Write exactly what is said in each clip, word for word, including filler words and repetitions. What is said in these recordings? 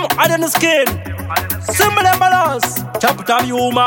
Team Aden Skin, Simple and Balance, Chop Tam Yuma.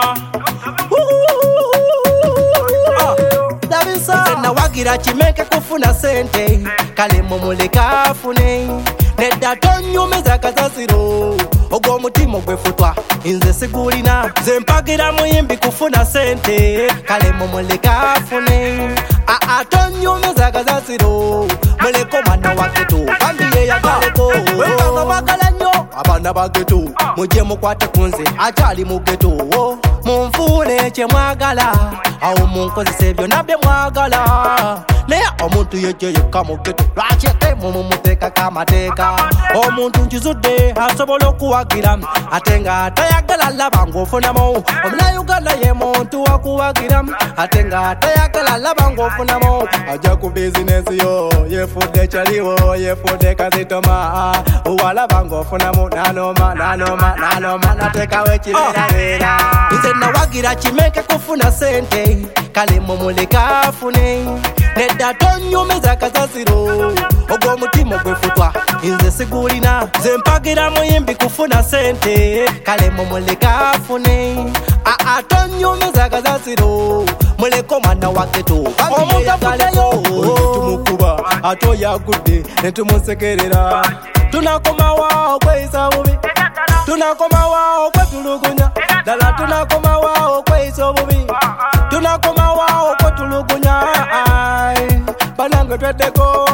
Na wagira chimeke kufuna sente kale mumuleka afune nedda tonyumeza kazasiro ogwo mutima gwefutwa inze sigulina ze mpagira muyimbi kufuna sente kale mumuleka afune a a tonyumeza kazasiro muleko mwana waketo kambiye yagaleko wekanga bagala nnyo abana bageto mujje mukwate kunze akyali mu geto munfune kye mwagala awo munkozesa ebyo nabye mwagala naye omuntu yejje yekka mu geto lwaki ate mumumuteekako amateeka omuntu nkizudde asobola okuwagira ate nga tayagala laba ng'ofunamu omunauganda ye muntu wakuwagira ate nga tayagala laba ng'ofunamu ajja ku bizinesi yo yefudde ekyaliwo yefudde kazitoma owalaba ng'ofunamu nanoma nanoma nanoma nateekawo ekibeerabeera nze nawagira kimeke kufuna sente kale mumuleka afune nedda tonyumeza kazasiro ogw'omutima gwefutwa inze sigulina ze mpagira muyimbi kufuna sente kale mumuleka afune a a tonyumeza kazasiro muleko mwana waketo omuntu afuddeyo tumukuba ato yagudde netumusekerera tunakomawa okweyisa bubi tunakomawa okwetulugunya ddala tunakomawa okweyisa obubi tunakomawa okwetulugunya banange tweddeko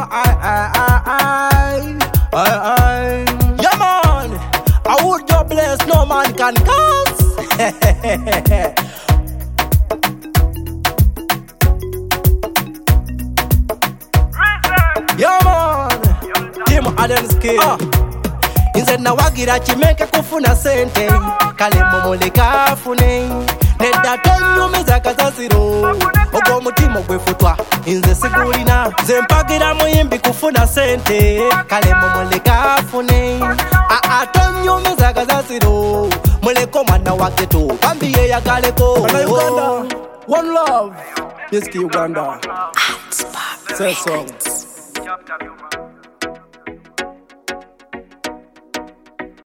yeah man, I would God bless no man can curse. Yeah man, Team Aden Skin. uh. Inze nawagira kimeke kufuna sente kale mumuleka afune nedda tonyumeza kazasiro ogw'omutima gwefutwa inze sigulina ze mpagira muyimbi kufuna sente kale mumuleka afune a a tonyumeza kazasiro muleko mwana waketo kambiye yagaleko Uganda, one love, Miski Uganda. Say song.